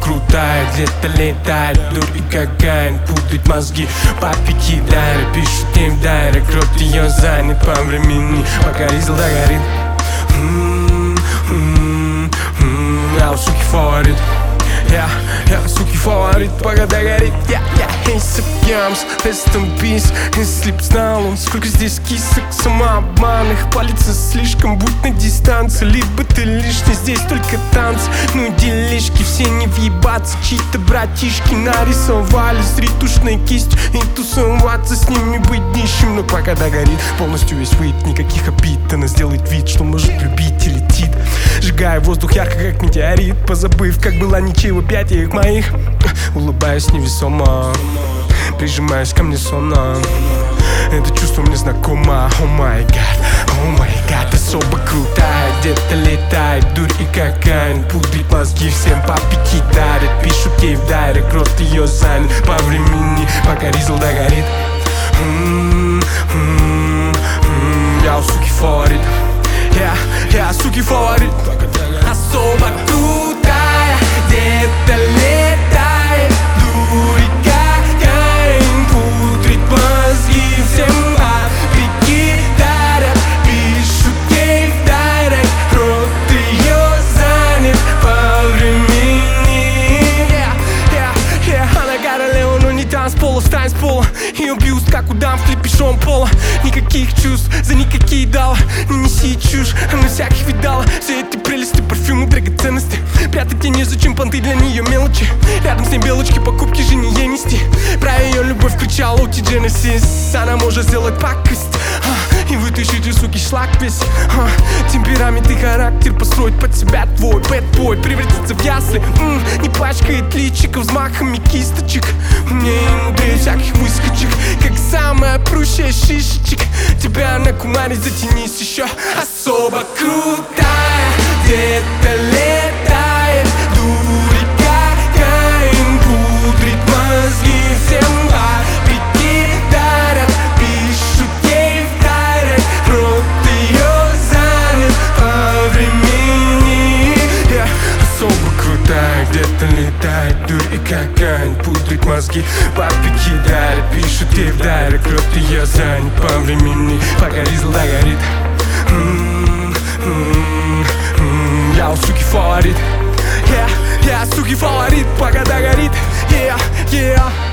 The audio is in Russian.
крутая, где-то летает, дур и какая, путает мозги. Папе кидает, пишут ей в дайрект, рот ее занят по времени, пока Ризл догорит. Я у суки фаворит. Я суки фаворит, пока догорит. Ace of Yams, rest in peace. Если б знал он, сколько здесь кисок самообманных, палится слишком, будь на дистанции. Либо ты лишний, здесь только танцы. Ну делишки, все не въебаться. Чьи-то братишки нарисовали с ретушной кистью, и тусоваться с ними быть нищим. Но пока догорит, полностью весь выйд, никаких обид. Она сделает вид, что может любить и летит, сжигая воздух ярко, как метеорит. Позабыв, как была ничей в объятиях моих, улыбаюсь невесомо, прижимаюсь ко мне сонно. Это чувство мне знакомо. О май гад, особо крутая, где-то летает, дурь и какая, пудрит мозги, всем папе кидает, пишут ей в дайрект, рот ее занят по времени, пока Ризл догорит. Я у суки фаворит. Я суки фаворит. Особо крутая, где-то летает, дурь и какая, пудрит мозги, всем папе кидает, пишут ей в дайрект, рот ее занят по времени. Она королева, но не танцпола, встань с пола. Ее бьюст, как удам в клипе Шон Пола. Никаких чувств, за никакие дала. Не неси чушь, она всяких видала. Все эти прелести, парфюмы, драгоценности. Прятать ей незачем, понты для нее мелочи. Рядом с ней белочки, покупки же не ей нести. Про ее любовь кричала Ути Genesis. Она может сделать пакость и вытащить из суки шлак весь. Темперамент и характер построить под себя твой бэтбой, превратиться в ясли. Не пачкает личико взмахами кисточек. Мне и мудрее всяких выскочек, как самая прущая шишечек. Тебя на кумаре затянись еще. Особо крутая, где-то летает, дурь и какая, пудрит мозги, всем папе кидает, пишут ей в дайрект, рот ее занят по времени. Особо крутая, где-то летает, дурь и какая, пудрит мозги, папе кидает, пишут ей в дайрект, рот ее занят по времени, пока Ризл догорит. Я у суки фаворит. Я суки фаворит, пока догорит.